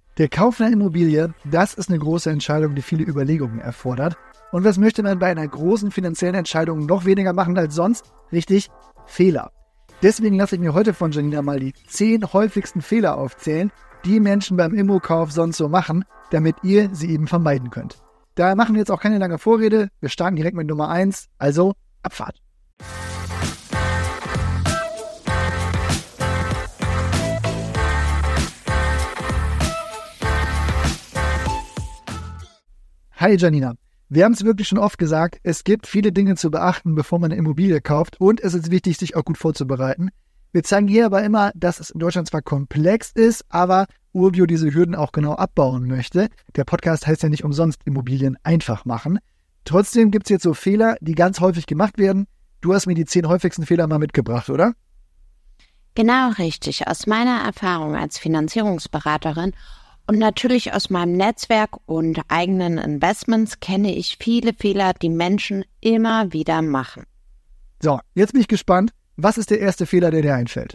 Der Kauf einer Immobilie, das ist eine große Entscheidung, die viele Überlegungen erfordert. Und was möchte man bei einer großen finanziellen Entscheidung noch weniger machen als sonst? Richtig, Fehler. Deswegen lasse ich mir heute von Janina mal die 10 häufigsten Fehler aufzählen, die Menschen beim Immokauf sonst so machen, damit ihr sie eben vermeiden könnt. Daher machen wir jetzt auch keine lange Vorrede. Wir starten direkt mit Nummer 1, also Abfahrt. Hi Janina, wir haben es wirklich schon oft gesagt, es gibt viele Dinge zu beachten, bevor man eine Immobilie kauft und es ist wichtig, sich auch gut vorzubereiten. Wir zeigen hier aber immer, dass es in Deutschland zwar komplex ist, aber Urbio diese Hürden auch genau abbauen möchte. Der Podcast heißt ja nicht umsonst Immobilien einfach machen. Trotzdem gibt es jetzt so Fehler, die ganz häufig gemacht werden. Du hast mir die 10 häufigsten Fehler mal mitgebracht, oder? Genau richtig. Aus meiner Erfahrung als Finanzierungsberaterin und natürlich aus meinem Netzwerk und eigenen Investments kenne ich viele Fehler, die Menschen immer wieder machen. So, jetzt bin ich gespannt. Was ist der erste Fehler, der dir einfällt?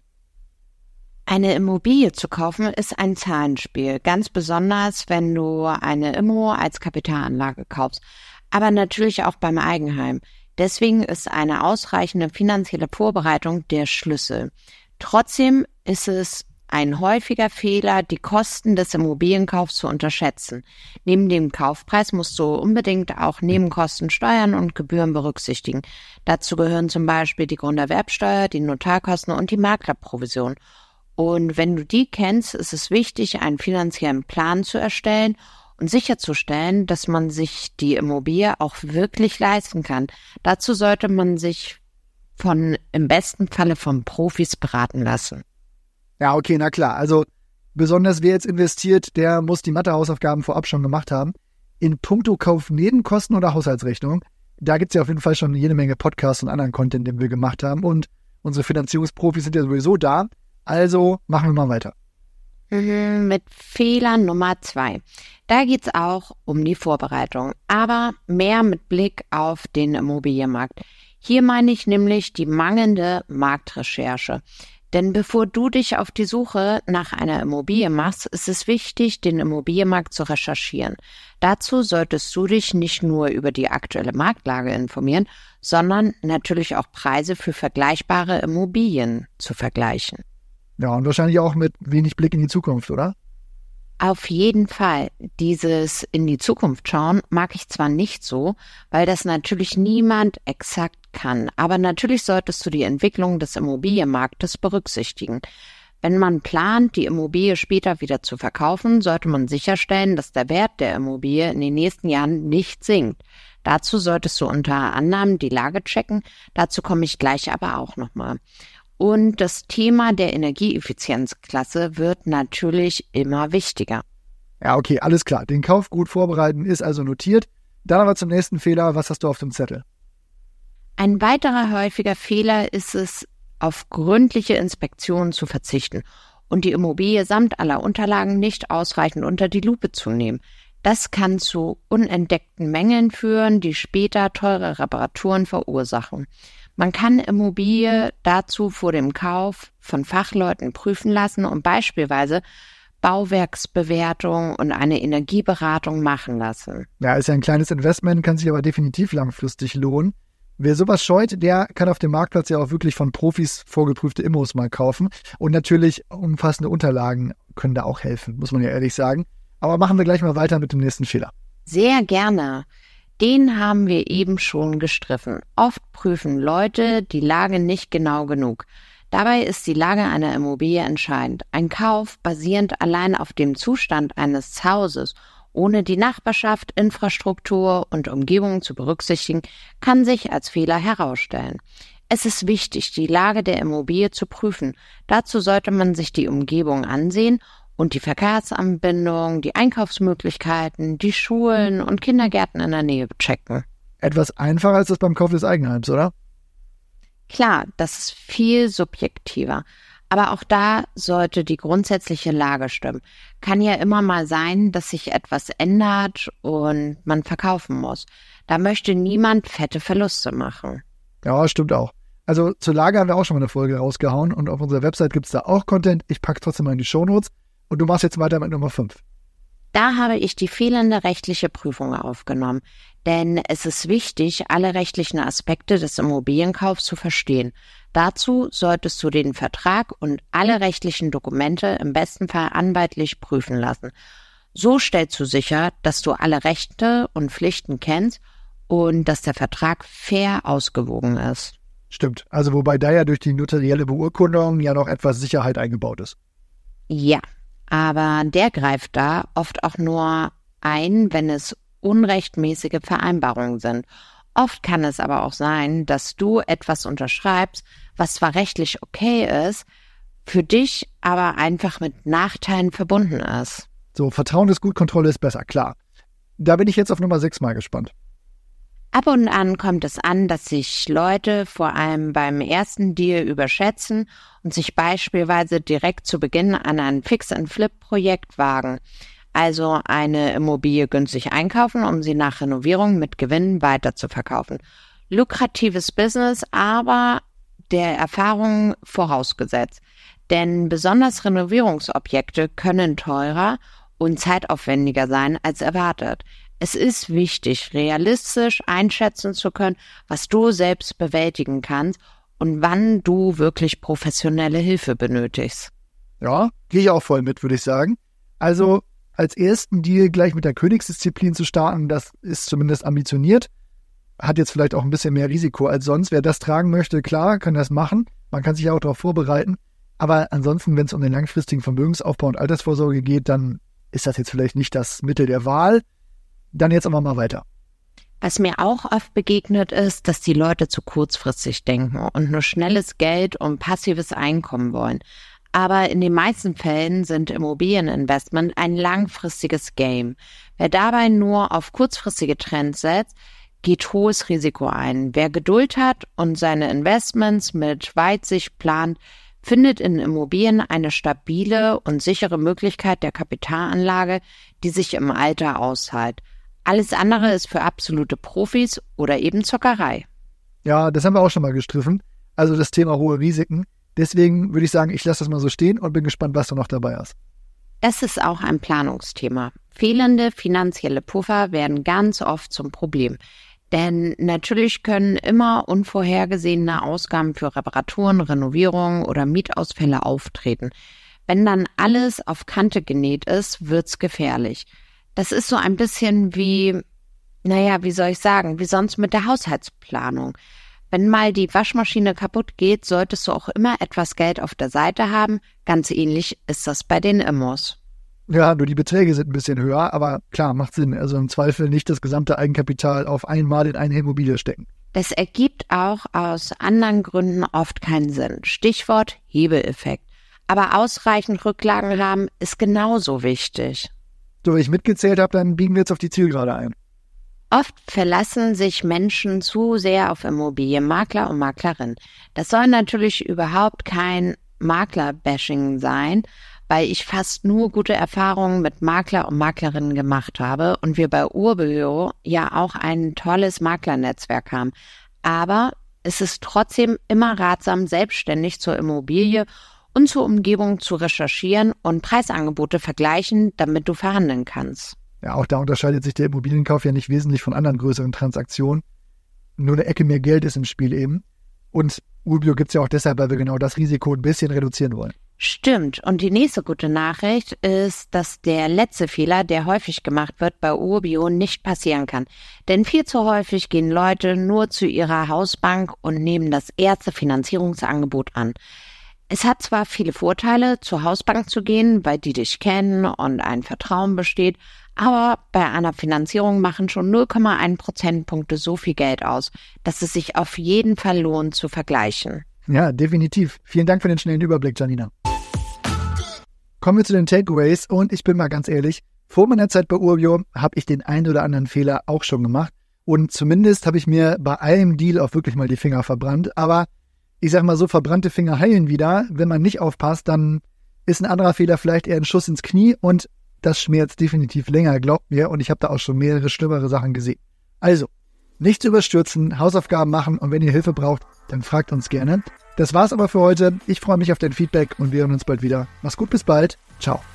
Eine Immobilie zu kaufen ist ein Zahlenspiel, ganz besonders, wenn du eine Immo als Kapitalanlage kaufst, aber natürlich auch beim Eigenheim. Deswegen ist eine ausreichende finanzielle Vorbereitung der Schlüssel. Trotzdem ist es ein häufiger Fehler, die Kosten des Immobilienkaufs zu unterschätzen. Neben dem Kaufpreis musst du unbedingt auch Nebenkosten, Steuern und Gebühren berücksichtigen. Dazu gehören zum Beispiel die Grunderwerbsteuer, die Notarkosten und die Maklerprovision. Und wenn du die kennst, ist es wichtig, einen finanziellen Plan zu erstellen und sicherzustellen, dass man sich die Immobilie auch wirklich leisten kann. Dazu sollte man sich im besten Falle von Profis beraten lassen. Ja, okay, na klar. Also besonders wer jetzt investiert, der muss die Mathehausaufgaben vorab schon gemacht haben. In puncto Kaufnebenkosten oder Haushaltsrechnung, da gibt es ja auf jeden Fall schon jede Menge Podcasts und anderen Content, den wir gemacht haben. Und unsere Finanzierungsprofis sind ja sowieso da. Also machen wir mal weiter. Mit Fehler Nummer 2. Da geht's auch um die Vorbereitung, aber mehr mit Blick auf den Immobilienmarkt. Hier meine ich nämlich die mangelnde Marktrecherche. Denn bevor du dich auf die Suche nach einer Immobilie machst, ist es wichtig, den Immobilienmarkt zu recherchieren. Dazu solltest du dich nicht nur über die aktuelle Marktlage informieren, sondern natürlich auch Preise für vergleichbare Immobilien zu vergleichen. Ja, und wahrscheinlich auch mit wenig Blick in die Zukunft, oder? Auf jeden Fall. Dieses in die Zukunft schauen mag ich zwar nicht so, weil das natürlich niemand exakt kann, aber natürlich solltest du die Entwicklung des Immobilienmarktes berücksichtigen. Wenn man plant, die Immobilie später wieder zu verkaufen, sollte man sicherstellen, dass der Wert der Immobilie in den nächsten Jahren nicht sinkt. Dazu solltest du unter anderem die Lage checken, dazu komme ich gleich aber auch nochmal. Und das Thema der Energieeffizienzklasse wird natürlich immer wichtiger. Ja, okay, alles klar. Den Kauf gut vorbereiten ist also notiert. Dann aber zum nächsten Fehler. Was hast du auf dem Zettel? Ein weiterer häufiger Fehler ist es, auf gründliche Inspektionen zu verzichten und die Immobilie samt aller Unterlagen nicht ausreichend unter die Lupe zu nehmen. Das kann zu unentdeckten Mängeln führen, die später teure Reparaturen verursachen. Man kann Immobilie dazu vor dem Kauf von Fachleuten prüfen lassen und beispielsweise Bauwerksbewertung und eine Energieberatung machen lassen. Ja, ist ja ein kleines Investment, kann sich aber definitiv langfristig lohnen. Wer sowas scheut, der kann auf dem Marktplatz ja auch wirklich von Profis vorgeprüfte Immos mal kaufen. Und natürlich umfassende Unterlagen können da auch helfen, muss man ja ehrlich sagen. Aber machen wir gleich mal weiter mit dem nächsten Fehler. Sehr gerne. Den haben wir eben schon gestriffen. Oft prüfen Leute die Lage nicht genau genug. Dabei ist die Lage einer Immobilie entscheidend. Ein Kauf basierend allein auf dem Zustand eines Hauses, ohne die Nachbarschaft, Infrastruktur und Umgebung zu berücksichtigen, kann sich als Fehler herausstellen. Es ist wichtig, die Lage der Immobilie zu prüfen. Dazu sollte man sich die Umgebung ansehen und die Verkehrsanbindung, die Einkaufsmöglichkeiten, die Schulen und Kindergärten in der Nähe checken. Etwas einfacher als das beim Kauf des Eigenheims, oder? Klar, das ist viel subjektiver. Aber auch da sollte die grundsätzliche Lage stimmen. Kann ja immer mal sein, dass sich etwas ändert und man verkaufen muss. Da möchte niemand fette Verluste machen. Ja, stimmt auch. Also zur Lage haben wir auch schon mal eine Folge rausgehauen und auf unserer Website gibt es da auch Content. Ich packe trotzdem mal in die Shownotes und du machst jetzt weiter mit Nummer 5. Da habe ich die fehlende rechtliche Prüfung aufgenommen, denn es ist wichtig, alle rechtlichen Aspekte des Immobilienkaufs zu verstehen. Dazu solltest du den Vertrag und alle rechtlichen Dokumente im besten Fall anwaltlich prüfen lassen. So stellst du sicher, dass du alle Rechte und Pflichten kennst und dass der Vertrag fair ausgewogen ist. Stimmt, also wobei da ja durch die notarielle Beurkundung ja noch etwas Sicherheit eingebaut ist. Ja, aber der greift da oft auch nur ein, wenn es unrechtmäßige Vereinbarungen sind. Oft kann es aber auch sein, dass du etwas unterschreibst, was zwar rechtlich okay ist, für dich aber einfach mit Nachteilen verbunden ist. So, Vertrauen ist gut, Kontrolle ist besser, klar. Da bin ich jetzt auf Nummer 6 mal gespannt. Ab und an kommt es an, dass sich Leute vor allem beim ersten Deal überschätzen und sich beispielsweise direkt zu Beginn an ein Fix-and-Flip-Projekt wagen. Also eine Immobilie günstig einkaufen, um sie nach Renovierung mit Gewinn weiterzuverkaufen. Lukratives Business, aber der Erfahrung vorausgesetzt. Denn besonders Renovierungsobjekte können teurer und zeitaufwendiger sein als erwartet. Es ist wichtig, realistisch einschätzen zu können, was du selbst bewältigen kannst und wann du wirklich professionelle Hilfe benötigst. Ja, gehe ich auch voll mit, würde ich sagen. Also als ersten Deal gleich mit der Königsdisziplin zu starten, das ist zumindest ambitioniert. Hat jetzt vielleicht auch ein bisschen mehr Risiko als sonst. Wer das tragen möchte, klar, kann das machen. Man kann sich ja auch darauf vorbereiten. Aber ansonsten, wenn es um den langfristigen Vermögensaufbau und Altersvorsorge geht, dann ist das jetzt vielleicht nicht das Mittel der Wahl. Dann jetzt aber mal weiter. Was mir auch oft begegnet ist, dass die Leute zu kurzfristig denken und nur schnelles Geld und passives Einkommen wollen. Aber in den meisten Fällen sind Immobilieninvestment ein langfristiges Game. Wer dabei nur auf kurzfristige Trends setzt, geht hohes Risiko ein. Wer Geduld hat und seine Investments mit Weitsicht plant, findet in Immobilien eine stabile und sichere Möglichkeit der Kapitalanlage, die sich im Alter aushält. Alles andere ist für absolute Profis oder eben Zockerei. Ja, das haben wir auch schon mal gestriffen. Also das Thema hohe Risiken. Deswegen würde ich sagen, ich lasse das mal so stehen und bin gespannt, was du noch dabei hast. Das ist auch ein Planungsthema. Fehlende finanzielle Puffer werden ganz oft zum Problem. Denn natürlich können immer unvorhergesehene Ausgaben für Reparaturen, Renovierungen oder Mietausfälle auftreten. Wenn dann alles auf Kante genäht ist, wird's gefährlich. Das ist so ein bisschen wie wie sonst mit der Haushaltsplanung. Wenn mal die Waschmaschine kaputt geht, solltest du auch immer etwas Geld auf der Seite haben. Ganz ähnlich ist das bei den Immos. Ja, nur die Beträge sind ein bisschen höher, aber klar, macht Sinn. Also im Zweifel nicht das gesamte Eigenkapital auf einmal in eine Immobilie stecken. Das ergibt auch aus anderen Gründen oft keinen Sinn. Stichwort Hebeleffekt. Aber ausreichend Rücklagen haben ist genauso wichtig. So, wenn ich mitgezählt habe, dann biegen wir jetzt auf die Zielgerade ein. Oft verlassen sich Menschen zu sehr auf Immobilienmakler und Maklerinnen. Das soll natürlich überhaupt kein Makler-Bashing sein, weil ich fast nur gute Erfahrungen mit Makler und Maklerinnen gemacht habe und wir bei Urbio ja auch ein tolles Maklernetzwerk haben. Aber es ist trotzdem immer ratsam, selbstständig zur Immobilie und zur Umgebung zu recherchieren und Preisangebote vergleichen, damit du verhandeln kannst. Ja, auch da unterscheidet sich der Immobilienkauf ja nicht wesentlich von anderen größeren Transaktionen. Nur eine Ecke mehr Geld ist im Spiel eben. Und Urbio gibt es ja auch deshalb, weil wir genau das Risiko ein bisschen reduzieren wollen. Stimmt. Und die nächste gute Nachricht ist, dass der letzte Fehler, der häufig gemacht wird, bei Urbio nicht passieren kann. Denn viel zu häufig gehen Leute nur zu ihrer Hausbank und nehmen das erste Finanzierungsangebot an. Es hat zwar viele Vorteile, zur Hausbank zu gehen, weil die dich kennen und ein Vertrauen besteht, aber bei einer Finanzierung machen schon 0,1 Prozentpunkte so viel Geld aus, dass es sich auf jeden Fall lohnt zu vergleichen. Ja, definitiv. Vielen Dank für den schnellen Überblick, Janina. Kommen wir zu den Takeaways und ich bin mal ganz ehrlich, vor meiner Zeit bei Urbio habe ich den einen oder anderen Fehler auch schon gemacht und zumindest habe ich mir bei einem Deal auch wirklich mal die Finger verbrannt, aber ich sag mal so, verbrannte Finger heilen wieder. Wenn man nicht aufpasst, dann ist ein anderer Fehler vielleicht eher ein Schuss ins Knie und das schmerzt definitiv länger, glaubt mir, und ich habe da auch schon mehrere schlimmere Sachen gesehen. Also, nichts überstürzen, Hausaufgaben machen und wenn ihr Hilfe braucht, dann fragt uns gerne. Das war's aber für heute. Ich freue mich auf dein Feedback und wir hören uns bald wieder. Mach's gut, bis bald. Ciao.